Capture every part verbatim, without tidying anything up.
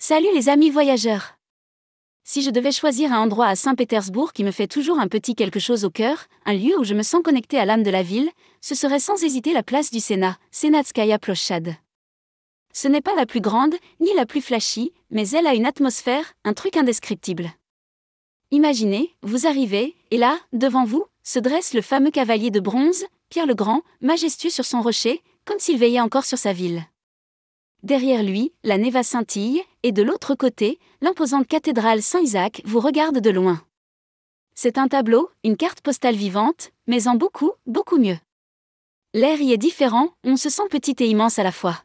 Salut les amis voyageurs! Si je devais choisir un endroit à Saint-Pétersbourg qui me fait toujours un petit quelque chose au cœur, un lieu où je me sens connecté à l'âme de la ville, ce serait sans hésiter la place du Sénat, Senatskaya Plochad. Ce n'est pas la plus grande, ni la plus flashy, mais elle a une atmosphère, un truc indescriptible. Imaginez, vous arrivez, et là, devant vous, se dresse le fameux cavalier de bronze, Pierre le Grand, majestueux sur son rocher, comme s'il veillait encore sur sa ville. Derrière lui, la Neva scintille, et de l'autre côté, l'imposante cathédrale Saint-Isaac vous regarde de loin. C'est un tableau, une carte postale vivante, mais en beaucoup, beaucoup mieux. L'air y est différent, on se sent petit et immense à la fois.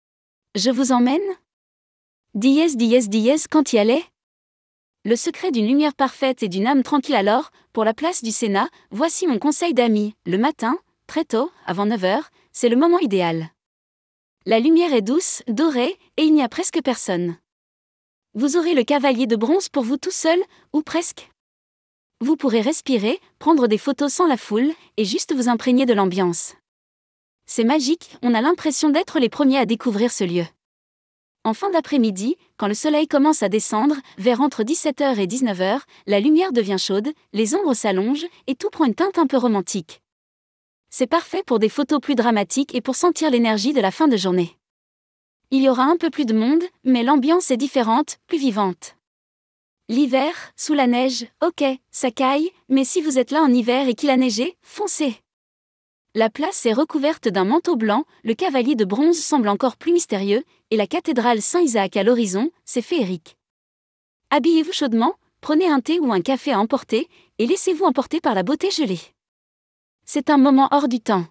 Je vous emmène? Dièse dièse dièse quand y allait? Le secret d'une lumière parfaite et d'une âme tranquille alors, pour la place du Sénat, voici mon conseil d'amis. Le matin, très tôt, avant neuf heures, c'est le moment idéal. La lumière est douce, dorée, et il n'y a presque personne. Vous aurez le cavalier de bronze pour vous tout seul, ou presque. Vous pourrez respirer, prendre des photos sans la foule, et juste vous imprégner de l'ambiance. C'est magique, on a l'impression d'être les premiers à découvrir ce lieu. En fin d'après-midi, quand le soleil commence à descendre, vers entre dix-sept heures et dix-neuf heures, la lumière devient chaude, les ombres s'allongent, et tout prend une teinte un peu romantique. C'est parfait pour des photos plus dramatiques et pour sentir l'énergie de la fin de journée. Il y aura un peu plus de monde, mais l'ambiance est différente, plus vivante. L'hiver, sous la neige, ok, ça caille, mais si vous êtes là en hiver et qu'il a neigé, foncez. La place est recouverte d'un manteau blanc, le cavalier de bronze semble encore plus mystérieux, et la cathédrale Saint-Isaac à l'horizon, c'est féerique. Habillez-vous chaudement, prenez un thé ou un café à emporter, et laissez-vous emporter par la beauté gelée. C'est un moment hors du temps.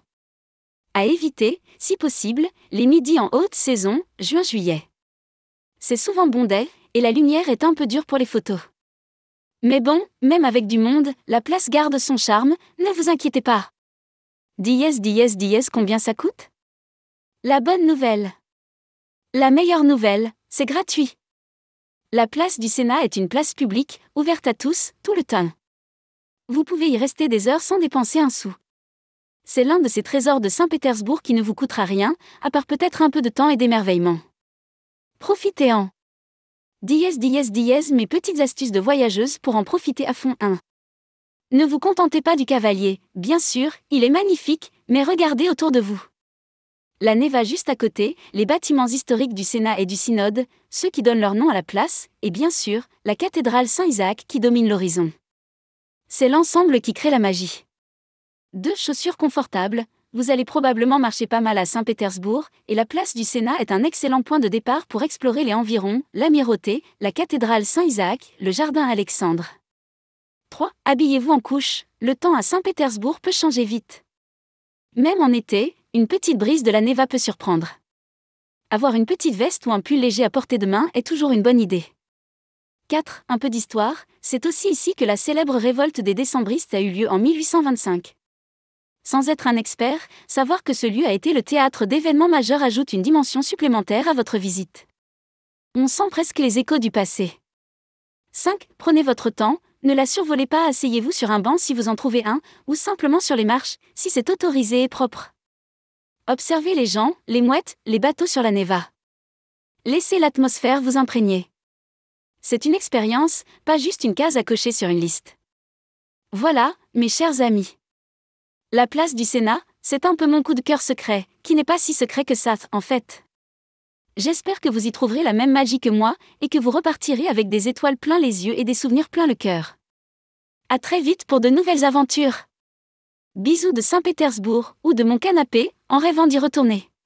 À éviter, si possible, les midis en haute saison, juin-juillet. C'est souvent bondé, et la lumière est un peu dure pour les photos. Mais bon, même avec du monde, la place garde son charme, ne vous inquiétez pas. Dièse dièse dièse combien ça coûte? La bonne nouvelle. La meilleure nouvelle, c'est gratuit. La place du Sénat est une place publique, ouverte à tous, tout le temps. Vous pouvez y rester des heures sans dépenser un sou. C'est l'un de ces trésors de Saint-Pétersbourg qui ne vous coûtera rien, à part peut-être un peu de temps et d'émerveillement. Profitez-en. Dièse dièse dièse mes petites astuces de voyageuse pour en profiter à fond. un. Ne vous contentez pas du cavalier, bien sûr, il est magnifique, mais regardez autour de vous. La Neva juste à côté, les bâtiments historiques du Sénat et du Synode, ceux qui donnent leur nom à la place, et bien sûr, la cathédrale Saint-Isaac qui domine l'horizon. C'est l'ensemble qui crée la magie. Deux chaussures confortables, vous allez probablement marcher pas mal à Saint-Pétersbourg, et la place du Sénat est un excellent point de départ pour explorer les environs, l'amirauté, la cathédrale Saint-Isaac, le jardin Alexandre. trois. Habillez-vous en couche, le temps à Saint-Pétersbourg peut changer vite. Même en été, une petite brise de la Neva peut surprendre. Avoir une petite veste ou un pull léger à portée de main est toujours une bonne idée. quatre. Un peu d'histoire, c'est aussi ici que la célèbre révolte des décembristes a eu lieu en mille huit cent vingt-cinq. Sans être un expert, savoir que ce lieu a été le théâtre d'événements majeurs ajoute une dimension supplémentaire à votre visite. On sent presque les échos du passé. cinq. Prenez votre temps, ne la survolez pas, asseyez-vous sur un banc si vous en trouvez un, ou simplement sur les marches, si c'est autorisé et propre. Observez les gens, les mouettes, les bateaux sur la Neva. Laissez l'atmosphère vous imprégner. C'est une expérience, pas juste une case à cocher sur une liste. Voilà, mes chers amis. La place du Sénat, c'est un peu mon coup de cœur secret, qui n'est pas si secret que ça, en fait. J'espère que vous y trouverez la même magie que moi, et que vous repartirez avec des étoiles plein les yeux et des souvenirs plein le cœur. À très vite pour de nouvelles aventures. Bisous de Saint-Pétersbourg, ou de mon canapé, en rêvant d'y retourner.